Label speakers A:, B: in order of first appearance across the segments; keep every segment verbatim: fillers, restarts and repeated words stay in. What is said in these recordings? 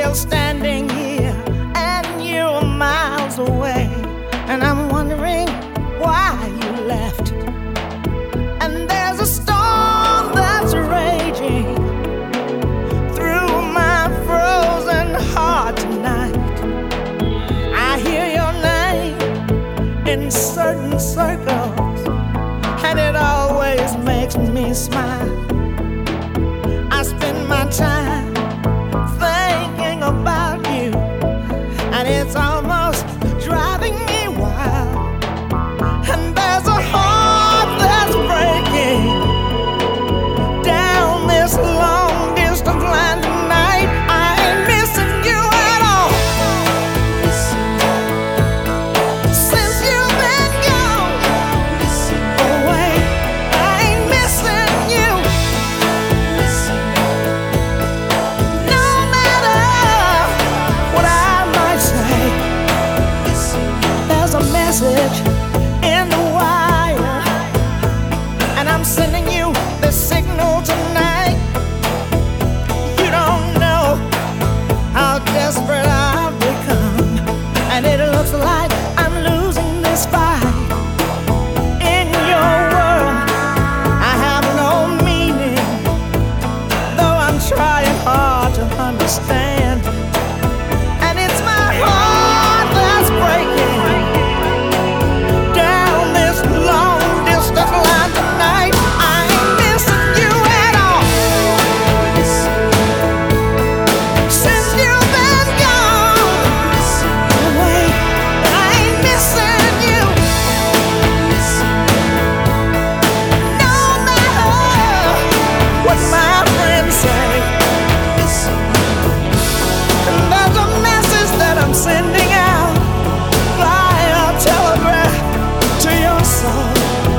A: still standing here, and you're miles away, and I'm wondering why you left. And there's a storm that's raging through my frozen heart tonight. I hear your name in certain circles, and it always makes me smile. I spend my time thinking about you, and it's almost driving me wild. And there's a heart that's breaking down this long distance line tonight. I ain't missing you at all. Since you've been gone away, I ain't missing you. No matter what I might say, there's a message in the wire, and I'm sending you the signal tonight. You don't know how desperate I've become, and it looks like I'm losing this fight. In your world, I have no meaning, though I'm trying hard to understand. And it's my heart that's breaking down this long distance line tonight. I ain't missing you at all. Since you've been gone away, I ain't missing you. No matter what my friends say, and there's a message that I'm sending out via telegraph to your soul.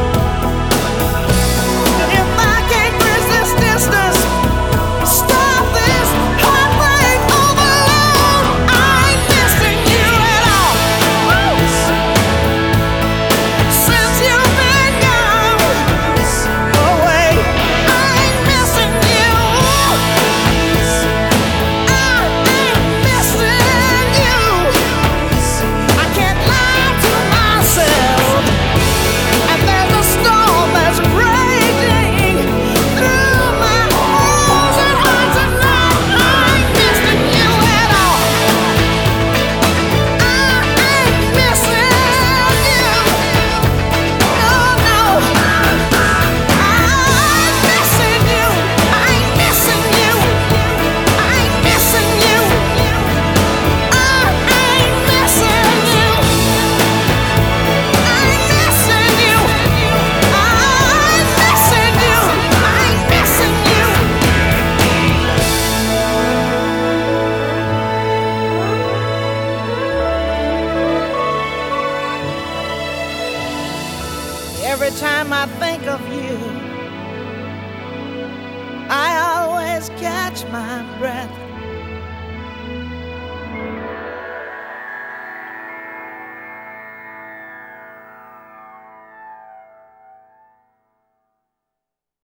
A: If I can't resist distance, stop this heartbreak overload. I ain't missing you at all. Since you've been gone away, I ain't missing you. I ain't missing you. I can't lie to myself. And there's a storm that's raging through my frozen heart tonight. I ain't missing you at all. I ain't missing you. No, no. I ain't missing you. I ain't missing you. I ain't missing you. I ain't missing you. I ain't missing you. I'm missing you. I ain't missing you. Every time I think of you, I always catch my breath.